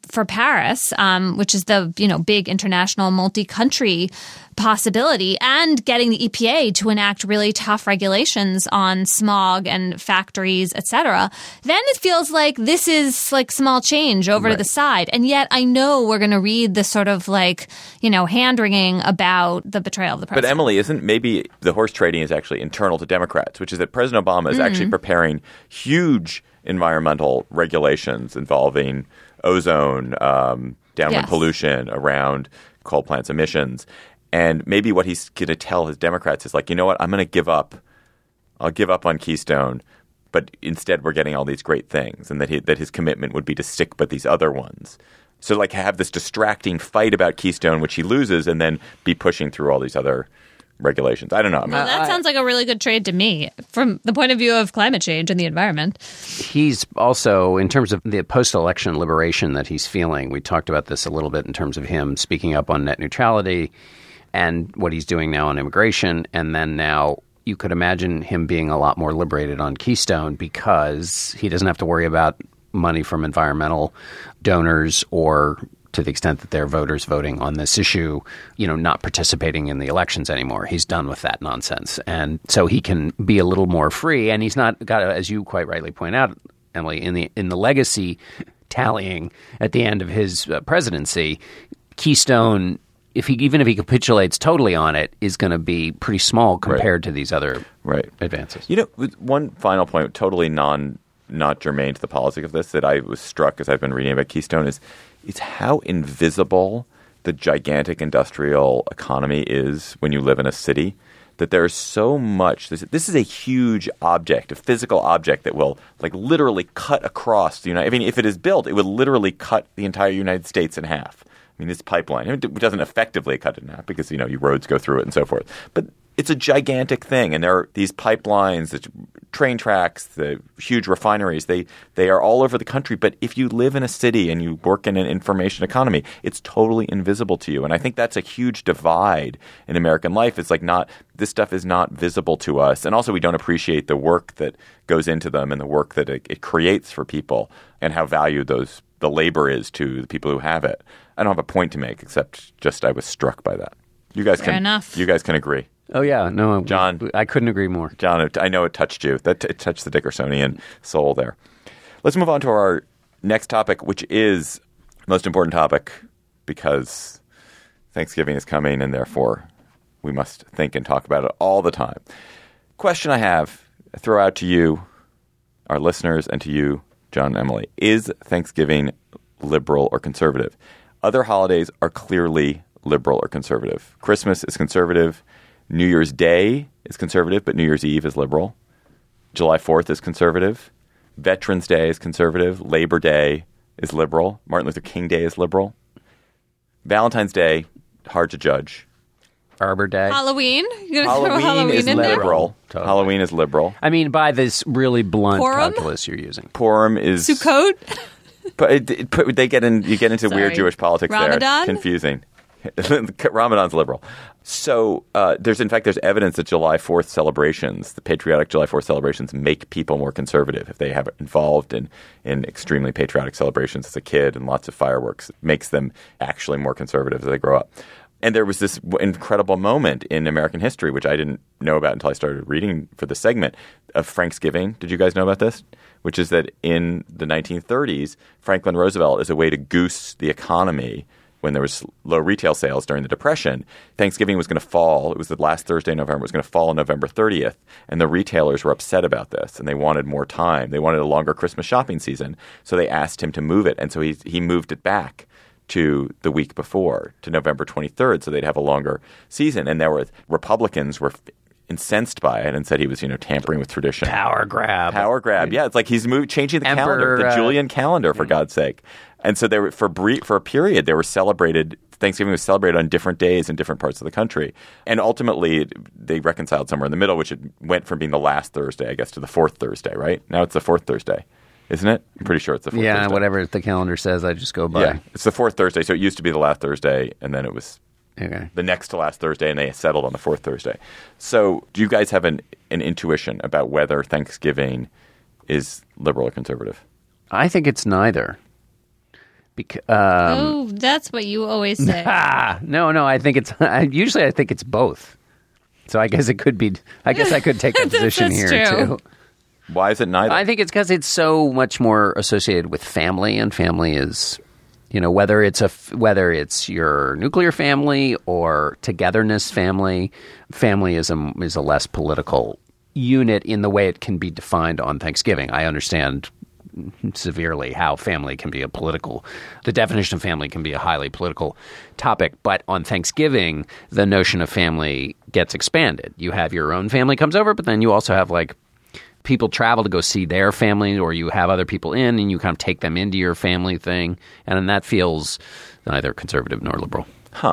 for Paris, which is the big international multi-country possibility, and getting the EPA to enact really tough regulations on smog and factories, etc., then it feels like this is like small change over to the side. And yet I know we're going to read this sort of hand-wringing about the betrayal of the president. But Emily, isn't maybe the horse trading is actually internal to Democrats, which is that President Obama is actually preparing huge environmental regulations involving ozone, downwind pollution around coal plants emissions. And maybe what he's going to tell his Democrats is you know what, I'm going to give up. I'll give up on Keystone, but instead we're getting all these great things, and that his commitment would be to stick with these other ones. So have this distracting fight about Keystone, which he loses, and then be pushing through all these other regulations. I don't know. Well, that sounds like a really good trade to me from the point of view of climate change and the environment. He's also, in terms of the post-election liberation that he's feeling, we talked about this a little bit in terms of him speaking up on net neutrality and what he's doing now on immigration. And then now you could imagine him being a lot more liberated on Keystone because he doesn't have to worry about money from environmental donors or, to the extent that they're voters voting on this issue, not participating in the elections anymore. He's done with that nonsense. And so he can be a little more free. And he's not got, as you quite rightly point out, Emily, in the legacy tallying at the end of his presidency, Keystone, even if he capitulates totally on it, is going to be pretty small compared to these other advances. One final point, totally not germane to the politics of this, that I was struck as I've been reading about Keystone is how invisible the gigantic industrial economy is when you live in a city. That there's so much. This is a huge object, a physical object that will literally cut across the United. I mean, if it is built, it would literally cut the entire United States in half. I mean, this pipeline, it doesn't effectively cut it in half because, your roads go through it and so forth. But it's a gigantic thing. And there are these pipelines, the train tracks, the huge refineries. They are all over the country. But if you live in a city and you work in an information economy, it's totally invisible to you. And I think that's a huge divide in American life. It's this stuff is not visible to us. And also we don't appreciate the work that goes into them and the work that it creates for people and how valued the labor is to the people who have it. I don't have a point to make except just I was struck by that. You guys can agree. Oh, yeah. No, John, I couldn't agree more. John, I know it touched you. It touched the Dickersonian soul there. Let's move on to our next topic, which is the most important topic because Thanksgiving is coming and therefore we must think and talk about it all the time. Question I throw out to you, our listeners, and to you, John and Emily. Is Thanksgiving liberal or conservative? Other holidays are clearly liberal or conservative. Christmas is conservative. New Year's Day is conservative, but New Year's Eve is liberal. July 4th is conservative. Veterans Day is conservative. Labor Day is liberal. Martin Luther King Day is liberal. Valentine's Day, hard to judge. Arbor Day. Halloween? You're going to throw Halloween is in liberal. Totally. Halloween is liberal. I mean, by this really blunt Purim? calculus you're using. Purim is... Sukkot? But you get into weird Jewish politics Ramadan? there. Confusing. Ramadan's liberal. So there's evidence that July 4th celebrations, the patriotic July 4th celebrations, make people more conservative. If they have involved in extremely patriotic celebrations as a kid and lots of fireworks, it makes them actually more conservative as they grow up. And there was this incredible moment in American history, which I didn't know about until I started reading for the segment, of Franksgiving. Did you guys know about this? Which is that in the 1930s, Franklin Roosevelt, as a way to goose the economy when there was low retail sales during the Depression, Thanksgiving was going to fall. It was the last Thursday in November. It was going to fall on November 30th. And the retailers were upset about this, and they wanted more time. They wanted a longer Christmas shopping season. So they asked him to move it. And so he moved it back to the week before, to November 23rd, so they'd have a longer season. And Republicans were incensed by it and said he was, tampering with tradition. Power grab. Yeah, it's like he's changing the calendar, the Julian calendar, for God's sake. And so they were, for a period, they were celebrated. Thanksgiving was celebrated on different days in different parts of the country. And ultimately, they reconciled somewhere in the middle, which it went from being the last Thursday, I guess, to the fourth Thursday, right? Now it's the fourth Thursday. Isn't it? I'm pretty sure it's the fourth Thursday. Yeah, whatever the calendar says, I just go by. Yeah, it's the fourth Thursday. So it used to be the last Thursday, and then it was the next to last Thursday, and they settled on the fourth Thursday. So do you guys have an intuition about whether Thanksgiving is liberal or conservative? I think it's neither. That's what you always say. No, I think it's usually I think it's both. So I guess it could be. I guess I could take that position here true. too. Why is it neither? I think it's because it's so much more associated with family, and family is, whether it's your nuclear family or togetherness family. Family is a less political unit in the way it can be defined on Thanksgiving. I understand severely how family can be the definition of family can be a highly political topic, but on Thanksgiving the notion of family gets expanded. You have your own family comes over, but then you also have people travel to go see their family, or you have other people in and you kind of take them into your family thing, and that feels neither conservative nor liberal.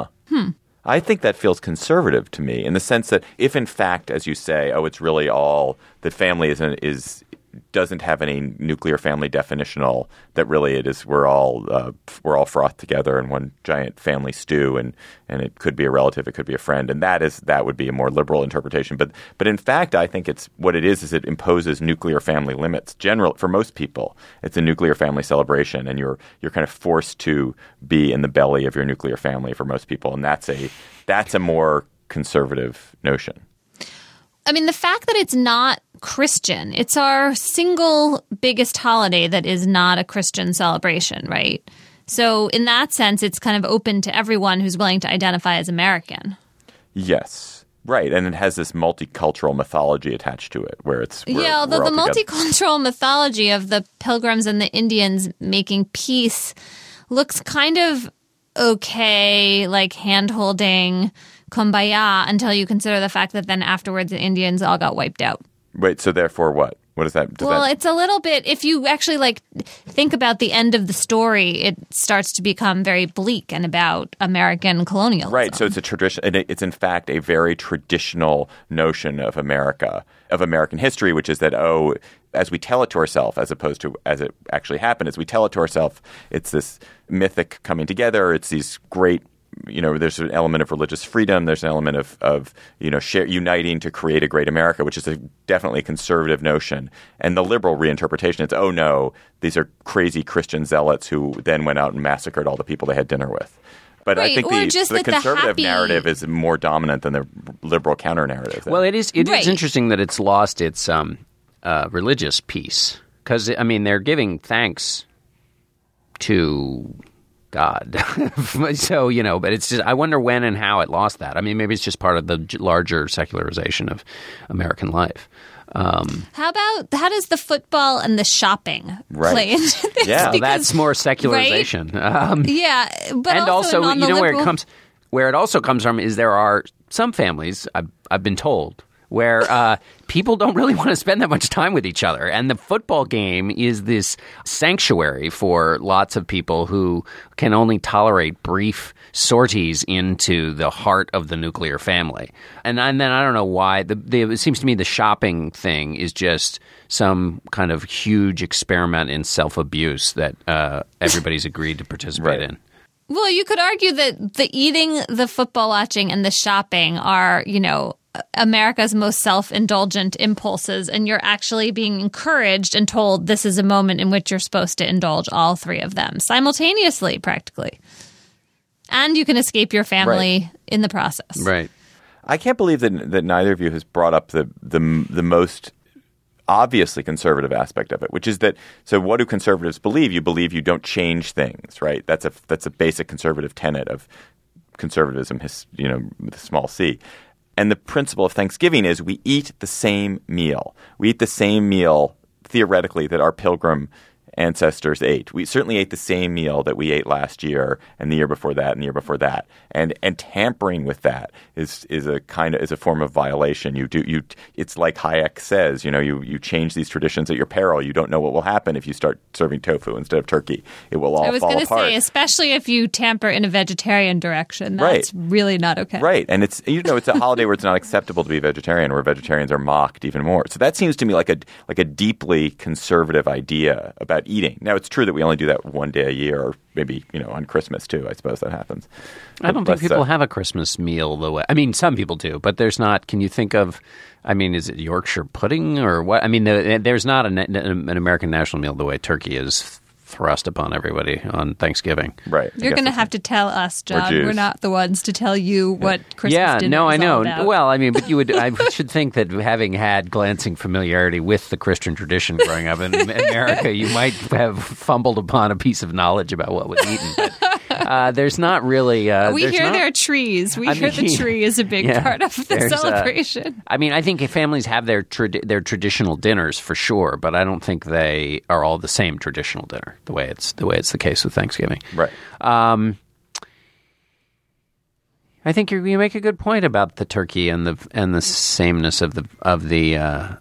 I think that feels conservative to me, in the sense that if in fact, as you say, it's really all that family doesn't have any nuclear family definitional, that really it is we're all frothed together in one giant family stew, and it could be a relative, it could be a friend, and that would be a more liberal interpretation. But in fact, I think it's what it is it imposes nuclear family limits. For most people, it's a nuclear family celebration, and you're kind of forced to be in the belly of your nuclear family for most people, and that's a more conservative notion. I mean, the fact that it's not Christian, it's our single biggest holiday that is not a Christian celebration, right? So in that sense, it's kind of open to everyone who's willing to identify as American. Yes. Right. And it has this multicultural mythology attached to it, where although the multicultural mythology of the Pilgrims and the Indians making peace looks kind of okay, like hand-holding kumbaya, until you consider the fact that then afterwards the Indians all got wiped out. Wait, so therefore what? What is that? It's a little bit, if you actually think about the end of the story, it starts to become very bleak and about American colonialism. Right, so it's a tradition, and it's in fact a very traditional notion of America, of American history, which is that, as we tell it to ourselves, as opposed to as it actually happened, as we tell it to ourselves, it's this mythic coming together, it's these great, there's an element of religious freedom. There's an element of uniting to create a great America, which is definitely a conservative notion. And the liberal reinterpretation is, no, these are crazy Christian zealots who then went out and massacred all the people they had dinner with. But I think the conservative narrative is more dominant than the liberal counter-narrative. Well, it is interesting that it's lost its religious piece. Because, they're giving thanks to God. So, but it's just, I wonder when and how it lost that. Maybe it's just part of the larger secularization of American life. How does the football and the shopping play into this? Yeah, because, that's more secularization. Right? But and also where it also comes from is there are some families, I've been told, where people don't really want to spend that much time with each other. And the football game is this sanctuary for lots of people who can only tolerate brief sorties into the heart of the nuclear family. And then I don't know why. It seems to me the shopping thing is just some kind of huge experiment in self-abuse that everybody's agreed to participate in. Well, you could argue that the eating, the football watching, and the shopping are, America's most self-indulgent impulses, and you're actually being encouraged and told this is a moment in which you're supposed to indulge all three of them simultaneously, practically. And you can escape your family in the process. Right. I can't believe that neither of you has brought up the most obviously conservative aspect of it, which is that, so what do conservatives believe? You believe you don't change things, right? That's a basic conservative tenet of conservatism, with a small c. And the principle of Thanksgiving is we eat the same meal. We eat the same meal, theoretically, that our pilgrim ancestors ate. We certainly ate the same meal that we ate last year and the year before that and the year before that. And tampering with that is a form of violation. It's like Hayek says, you change these traditions at your peril. You don't know what will happen if you start serving tofu instead of turkey. It will all fall apart. I was going to say, especially if you tamper in a vegetarian direction, that's really not okay. Right. And it's a holiday where it's not acceptable to be vegetarian, where vegetarians are mocked even more. So that seems to me like a deeply conservative idea about eating. Now, it's true that we only do that one day a year, or maybe, on Christmas too. I suppose that happens. I don't think people have a Christmas meal the way. Some people do, but there's not. Can you think of? Is it Yorkshire pudding or what? There's not an American national meal the way turkey is thrust upon everybody on Thanksgiving. Right. You're going to have to tell us, John. Jews. We're not the ones to tell you what Christmas dinner is I know. all about. Well, I mean, but you would. I should think that having had glancing familiarity with the Christian tradition growing up in America, you might have fumbled upon a piece of knowledge about what was eaten. But, there's not really. We hear there are trees. We hear the tree is a big part of the celebration. I mean, I think families have their traditional dinners for sure, but I don't think they are all the same traditional dinner. The way it's the case with Thanksgiving. Right. I think you make a good point about the turkey and the sameness of the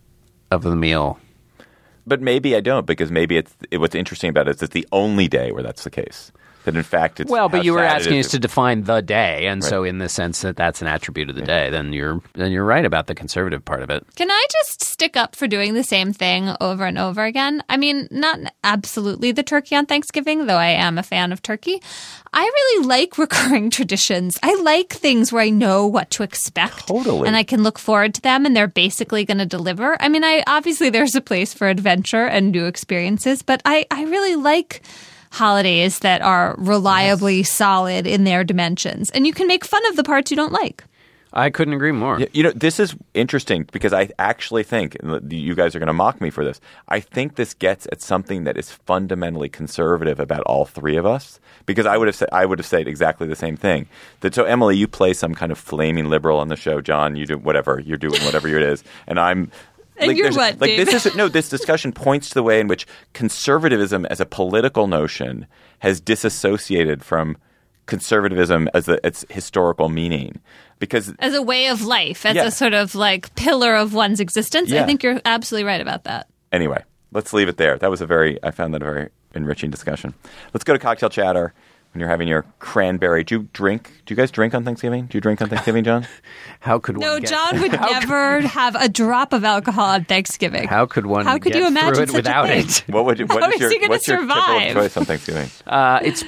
meal. But maybe I don't, because maybe what's interesting about it is it's the only day where that's the case. That in fact it's but you were asking us to define the day, and so in the sense that that's an attribute of the day, then you're right about the conservative part of it. Can I just stick up for doing the same thing over and over again? I mean, not absolutely the turkey on Thanksgiving, though I am a fan of turkey. I really like recurring traditions. I like things where I know what to expect. Totally. And I can look forward to them, and they're basically going to deliver. I mean, obviously there's a place for adventure and new experiences, but I really like holidays that are reliably solid in their dimensions. And you can make fun of the parts you don't like. I couldn't agree more. You know, this is interesting because I actually think, and you guys are going to mock me for this, I think this gets at something that is fundamentally conservative about all three of us. Because I would have said exactly the same thing. So Emily, you play some kind of flaming liberal on the show. John, you do whatever. You're doing whatever it is. And I'm... And you're what, Dave? This discussion points to the way in which conservatism as a political notion has disassociated from conservatism as its historical meaning. Because as a way of life, as a sort of like pillar of one's existence. Yeah. I think you're absolutely right about that. Anyway, let's leave it there. I found that a very enriching discussion. Let's go to Cocktail Chatter. When you're having your cranberry, do you guys drink on Thanksgiving? Do you drink on Thanksgiving, John? How could one? No, John would never have a drop of alcohol on Thanksgiving. How could one? How could get you imagine through it such without a thing? it? What's your typical survive? choice on Thanksgiving? It's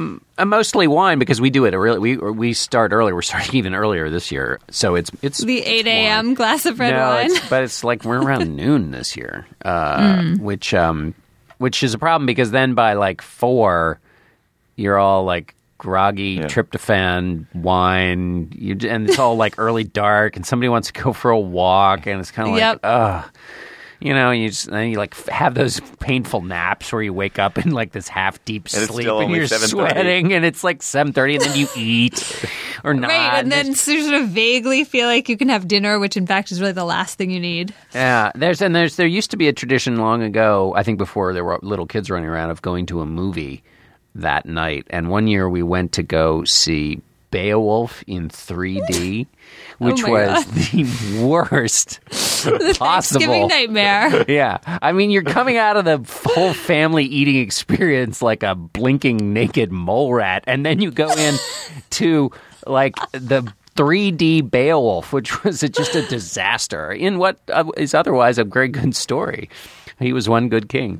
mostly wine because we do it early. We start early. We're starting even earlier this year, so it's the 8 a.m. glass of red wine. But it's like we're around noon this year, which is a problem because then by like 4, you're all like groggy, tryptophan, wine, and it's all like early dark, and somebody wants to go for a walk, and it's kind of like, ugh. You know, then you like have those painful naps where you wake up in like this half deep sleep and you're sweating, and it's like 7:30, and then you eat or not. Right, and then sort of vaguely feel like you can have dinner, which in fact is really the last thing you need. Yeah, there used to be a tradition long ago, I think before there were little kids running around, of going to a movie that night. And one year we went to go see Beowulf in 3D, which was the worst the possible Thanksgiving nightmare. Yeah. I mean, you're coming out of the whole family eating experience like a blinking naked mole rat, and then you go in to like the 3D Beowulf, which was just a disaster in what is otherwise a very good story. He was one good king.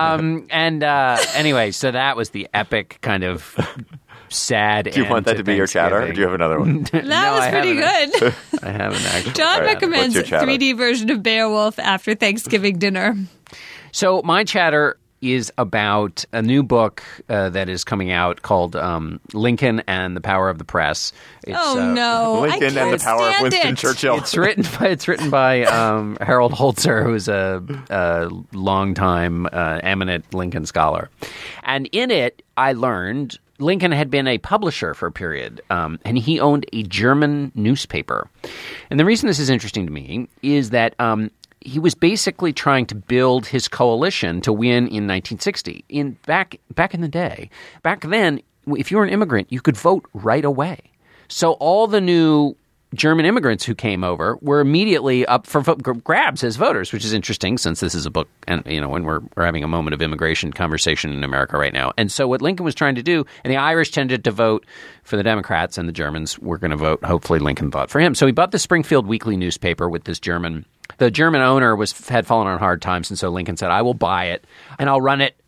Anyway, so that was the epic kind of sad Do you want that to be your chatter, or do you have another one? That was pretty good. I haven't actually. John recommends 3D version of Beowulf after Thanksgiving dinner. So my chatter is about a new book that is coming out called Lincoln and the Power of the Press. It's, no! Lincoln and the Power of Winston Churchill. It's written by Harold Holzer, who's a longtime eminent Lincoln scholar, and in it I learned Lincoln had been a publisher for a period, and he owned a German newspaper. And the reason this is interesting to me is that he was basically trying to build his coalition to win in 1960. Back in the day, back then, if you were an immigrant, you could vote right away. So all the new German immigrants who came over were immediately up for grabs as voters, which is interesting since this is a book, and when we're having a moment of immigration conversation in America right now. And so what Lincoln was trying to do, and the Irish tended to vote for the Democrats, and the Germans were going to vote. Hopefully, Lincoln thought for him. So he bought the Springfield Weekly newspaper with this German. The German owner had fallen on hard times, and so Lincoln said, "I will buy it, and I'll run it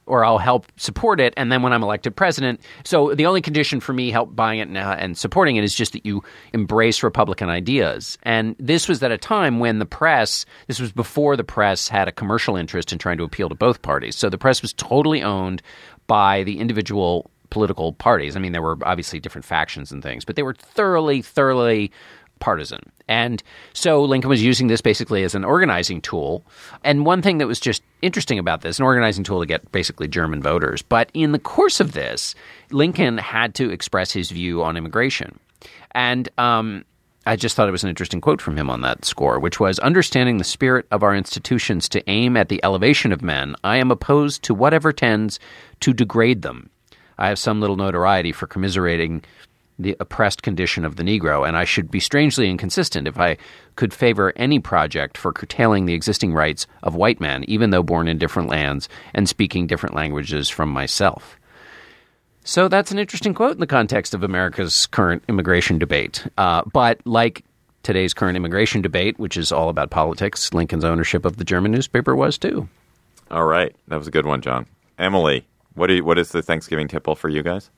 or I'll help support it, and then when I'm elected president. So the only condition for me help buying it and supporting it is just that you embrace Republican ideas. And this was at a time when this was before the press had a commercial interest in trying to appeal to both parties. So the press was totally owned by the individual political parties. I mean, there were obviously different factions and things, but they were thoroughly partisan. And so Lincoln was using this basically as an organizing tool. And one thing that was just interesting about this, an organizing tool to get basically German voters. But in the course of this, Lincoln had to express his view on immigration. And I just thought it was an interesting quote from him on that score, which was, "Understanding the spirit of our institutions to aim at the elevation of men, I am opposed to whatever tends to degrade them. I have some little notoriety for commiserating the oppressed condition of the Negro, and I should be strangely inconsistent if I could favor any project for curtailing the existing rights of white men, even though born in different lands and speaking different languages from myself." So that's an interesting quote in the context of America's current immigration debate. But like today's current immigration debate, which is all about politics, Lincoln's ownership of the German newspaper was too. All right. That was a good one, John. Emily, what is the Thanksgiving tipple for you guys?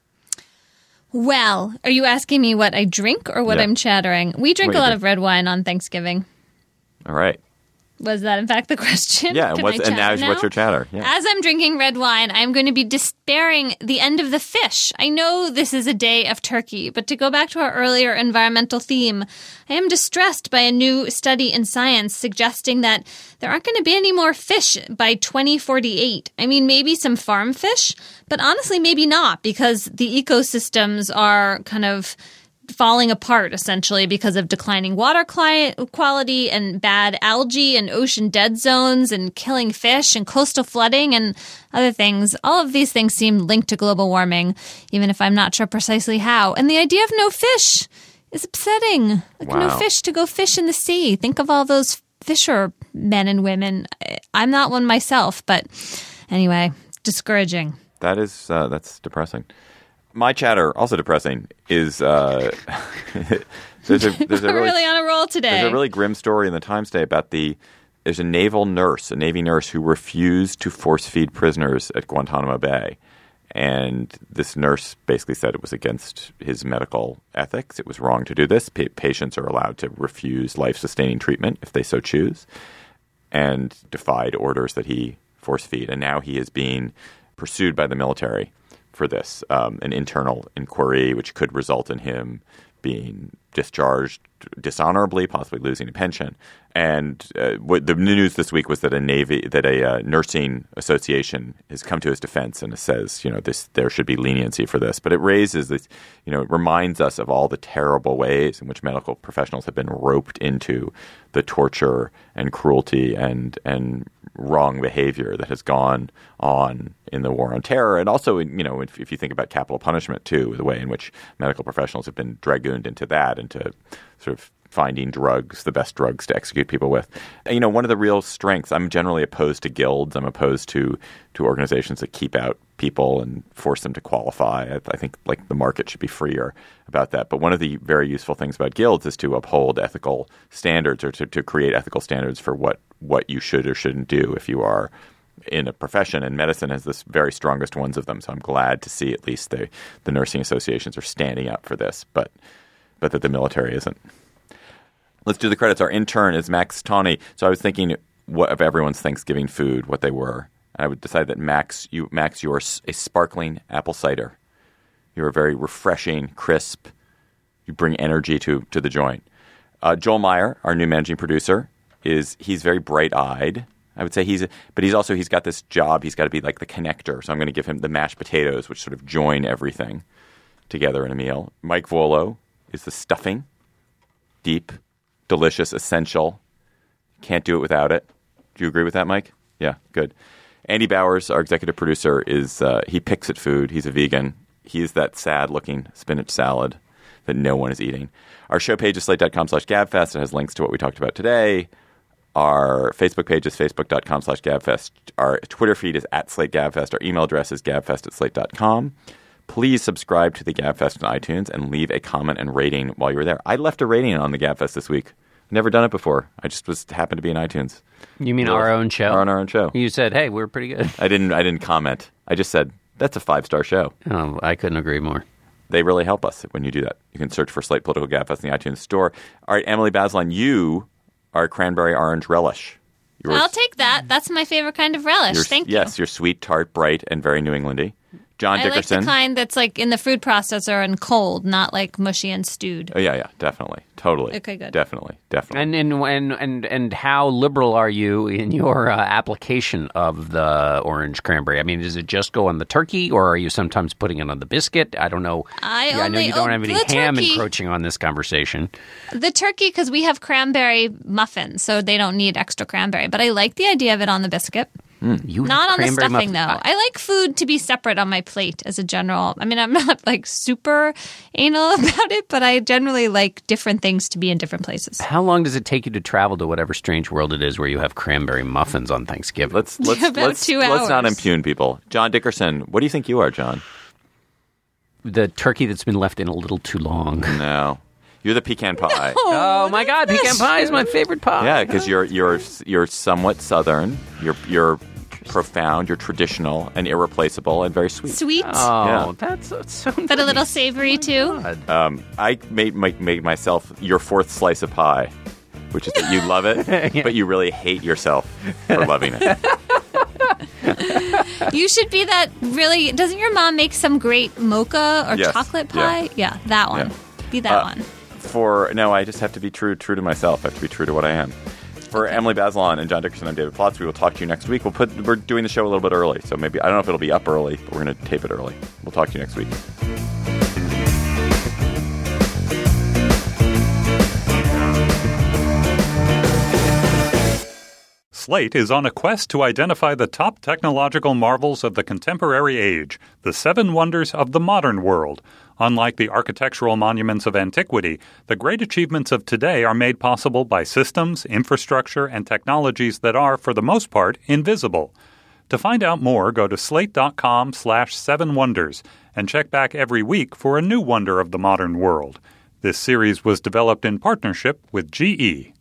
Well, are you asking me what I drink or what I'm chattering? We drink a lot of red wine on Thanksgiving. All right. Was that, in fact, the question? Yeah, what's your chatter? Yeah. As I'm drinking red wine, I'm going to be despairing the end of the fish. I know this is a day of turkey, but to go back to our earlier environmental theme, I am distressed by a new study in Science suggesting that there aren't going to be any more fish by 2048. I mean, maybe some farm fish, but honestly, maybe not, because the ecosystems are kind of falling apart, essentially, because of declining water quality and bad algae and ocean dead zones and killing fish and coastal flooding and other things. All of these things seem linked to global warming, even if I'm not sure precisely how. And the idea of no fish is upsetting. No fish to go fish in the sea. Think of all those fishermen and women. I'm not one myself, but anyway, discouraging. That's depressing. My chatter, also depressing, is there's a really on a roll today. There's a really grim story in the Times today about there's a Navy nurse who refused to force feed prisoners at Guantanamo Bay. And this nurse basically said it was against his medical ethics. It was wrong to do this. Patients are allowed to refuse life-sustaining treatment if they so choose, and defied orders that he force feed. And now he is being pursued by the military for this, an internal inquiry, which could result in him being discharged dishonorably, possibly losing a pension. And what the news this week was that a nursing association has come to his defense and says, there should be leniency for this. But it raises this, it reminds us of all the terrible ways in which medical professionals have been roped into the torture and cruelty and wrong behavior that has gone on in the war on terror. And also, if you think about capital punishment, too, the way in which medical professionals have been dragooned into that, into sort of finding drugs, the best drugs to execute people with. One of the real strengths, I'm generally opposed to guilds. I'm opposed to organizations that keep out people and force them to qualify. I think the market should be freer about that. But one of the very useful things about guilds is to uphold ethical standards, or to create ethical standards for what you should or shouldn't do if you are in a profession. And medicine has the very strongest ones of them. So I'm glad to see at least the nursing associations are standing up for this, but that the military isn't. Let's do the credits. Our intern is Max Tawney. So I was thinking of everyone's Thanksgiving food, what they were. And I would decide that Max, you're a sparkling apple cider. You're very refreshing, crisp. You bring energy to the joint. Joel Meyer, our new managing producer, he's very bright-eyed. I would say he's got this job. He's got to be like the connector. So I'm going to give him the mashed potatoes, which sort of join everything together in a meal. Mike Vuolo is the stuffing. Deep, delicious, essential. Can't do it without it. Do you agree with that, Mike? Yeah, good. Andy Bowers, our executive producer, he picks at food. He's a vegan. He is that sad-looking spinach salad that no one is eating. Our show page is slate.com/gabfest. It has links to what we talked about today. Our Facebook page is facebook.com/gabfest. Our Twitter feed is @slategabfest. Our email address is gabfest@slate.com. Please subscribe to the Gabfest on iTunes and leave a comment and rating while you're there. I left a rating on the Gabfest this week. Never done it before. I just happened to be in iTunes. You mean our own show? On our own show. You said, "Hey, we're pretty good." I didn't comment. I just said that's a 5-star show. Oh, I couldn't agree more. They really help us when you do that. You can search for Slate Political Gabfest in the iTunes store. All right, Emily Bazelon, you are cranberry orange relish. I'll take that. That's my favorite kind of relish. Thank you. Yes, you're sweet, tart, bright, and very New Englandy. John Dickerson. I like the kind that's like in the food processor and cold, not like mushy and stewed. Oh yeah, definitely, totally. Okay, good. Definitely. And how liberal are you in your application of the orange cranberry? I mean, does it just go on the turkey, or are you sometimes putting it on the biscuit? I don't know. I know you don't have any ham encroaching on this conversation. The turkey, because we have cranberry muffins, so they don't need extra cranberry. But I like the idea of it on the biscuit. Not on the stuffing, though. I like food to be separate on my plate as a general. I mean, I'm not like super anal about it, but I generally like different things to be in different places. How long does it take you to travel to whatever strange world it is where you have cranberry muffins on Thanksgiving? Let's 2 hours. Let's not impugn people. John Dickerson, what do you think you are, John? The turkey that's been left in a little too long. No. You're the pecan pie. Oh my God, pecan pie is my favorite pie. Yeah, because you're somewhat southern. You're profound. You're traditional and irreplaceable and very sweet. Sweet. Oh, yeah. That's so. But a little savory too. I made myself your fourth slice of pie, which is that you love it, but you really hate yourself for loving it. You should be that really. Doesn't your mom make some great mocha or Yes. chocolate pie? Yeah, that one. Yeah. Be that one. I just have to be true to myself. I have to be true to what I am. For Emily Bazelon and John Dickerson, I'm David Plotz. We will talk to you next week. We're doing the show a little bit early, so maybe I don't know if it'll be up early, but we're going to tape it early. We'll talk to you next week. Slate is on a quest to identify the top technological marvels of the contemporary age, the 7 wonders of the modern world. Unlike the architectural monuments of antiquity, the great achievements of today are made possible by systems, infrastructure, and technologies that are, for the most part, invisible. To find out more, go to slate.com/7wonders and check back every week for a new wonder of the modern world. This series was developed in partnership with GE.